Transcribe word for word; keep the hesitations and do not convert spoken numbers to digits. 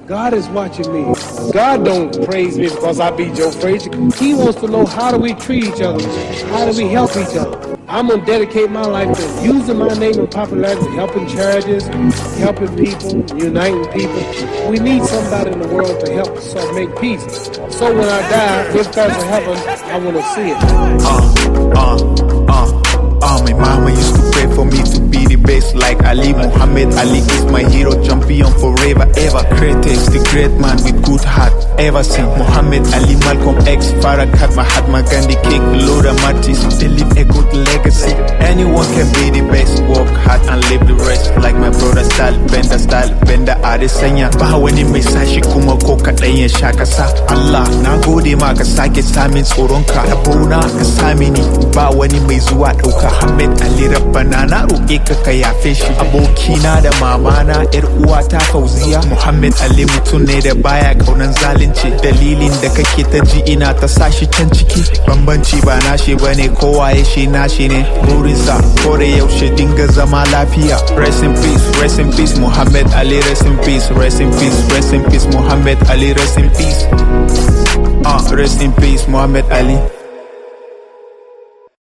God is watching me. God don't praise me because I be Joe Frazier. He wants to know, how do we treat each other? How do we help each other? I'm going to dedicate my life to using my name and popularity, helping charities, helping people, uniting people. We need somebody in the world to help us so make peace. So when I die, this guy's in heaven, I want to see it. Uh, uh, uh. Uh, my mama used to pray for me to be the best like Ali. Muhammad Ali is my hero, champion forever, ever. Greatest, the great man with good heart ever seen. Muhammad Ali, Malcolm X, Farrakhan, Mahatma Gandhi, King Lord Martis. They leave a good legacy. Anyone can be the best. Work hard and live the rest. Like my brother style, Benda style, Benda Adesanya. Ba wani mai sashi kuma ko kaɗan ya sha kasa. Allah na gode ma ka sake samin tsoronka. Rabona ka sami ni ba wani mai zuwa ɗauka. Muhammad Ali Rabbana na roƙe ka ka yafe shi. Abokina da mamana yar uwata Fauziya. Muhammad Ali mutum ne da baya kaunan zalunci. Dalilin da kake ta ji ina ta sashi can ciki. Bambanci ba nashi bane, kowa ya shi nashi ne. Burinsa kore yaushe dinga zama lafiya. Rest in peace, rest in peace Muhammad Ali, rest in peace, rest in peace, rest in peace Muhammad Ali, rest in peace. Uh, rest in peace Muhammad Ali.